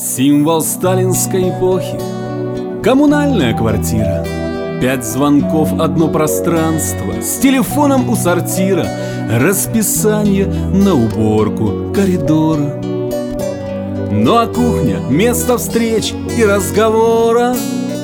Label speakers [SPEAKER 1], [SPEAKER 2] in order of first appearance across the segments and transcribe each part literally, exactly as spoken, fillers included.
[SPEAKER 1] Символ сталинской эпохи. Коммунальная квартира. Пять звонков, одно пространство. С телефоном у сортира. Расписание на уборку коридора. Ну а кухня — место встреч и разговора.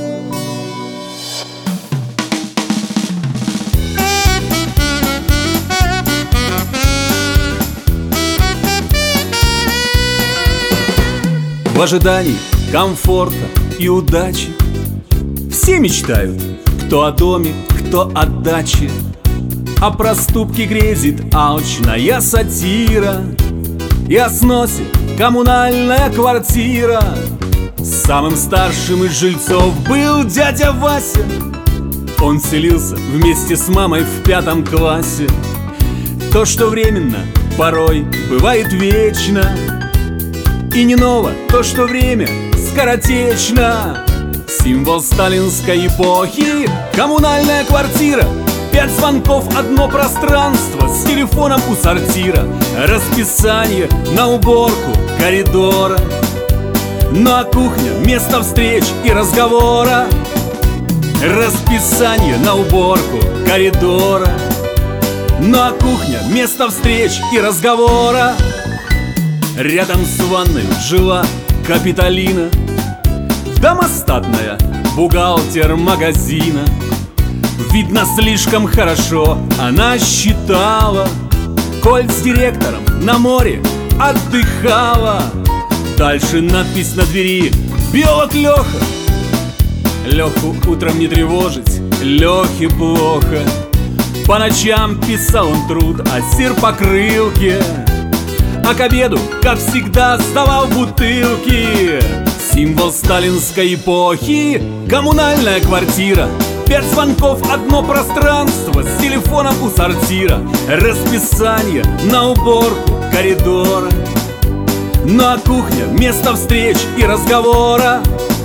[SPEAKER 1] В ожидании комфорта и удачи все мечтают, кто о доме, кто о даче. О проступке грезит алчная сатира и о сносе коммунальная квартира. Самым старшим из жильцов был дядя Вася. Он селился вместе с мамой в пятом классе. То, что временно, порой бывает вечно. И не ново то, что время скоротечно. Символ сталинской эпохи. Коммунальная квартира. Пять звонков, одно пространство. С телефоном у сортира. Расписание на уборку коридора. Ну а кухня — место встреч и разговора. Расписание на уборку коридора. Ну а кухня — место встреч и разговора. Рядом с ванной жила Капитолина, домостатная, бухгалтер магазина. Видно, слишком хорошо она считала, коль с директором на море отдыхала. Дальше надпись на двери: биолог Леха. Леху утром не тревожить, Лехе плохо. По ночам писал он труд о серпокрылке, а к обеду, как всегда, сдавал бутылки. Символ сталинской эпохи. Коммунальная квартира. Пять звонков, одно пространство. С телефоном у сортира. Расписание на уборку коридора. Ну а кухня — место встреч и разговора.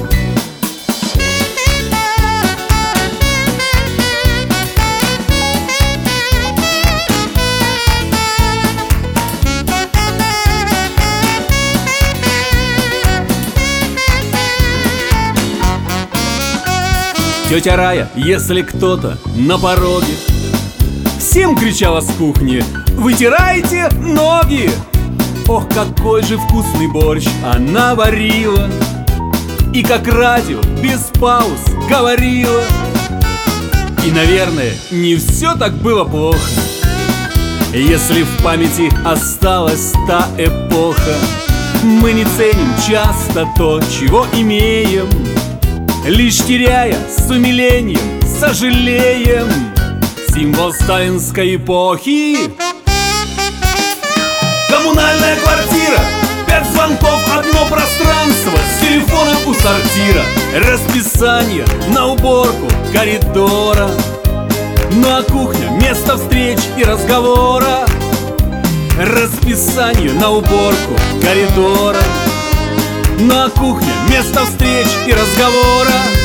[SPEAKER 1] Тетя Рая, если кто-то на пороге, всем кричала с кухни: вытирайте ноги! Ох, какой же вкусный борщ она варила! И как радио без пауз говорила. И, наверное, не все так было плохо, если в памяти осталась та эпоха. Мы не ценим часто то, чего имеем, лишь теряя с умилением сожалеем. Символ сталинской эпохи. Коммунальная квартира. Пять звонков, одно пространство. С телефоном у сортира. Расписание на уборку коридора. Ну а кухня — место встреч и разговора. Расписание на уборку коридора. Ну а кухня — место встреч и разговора.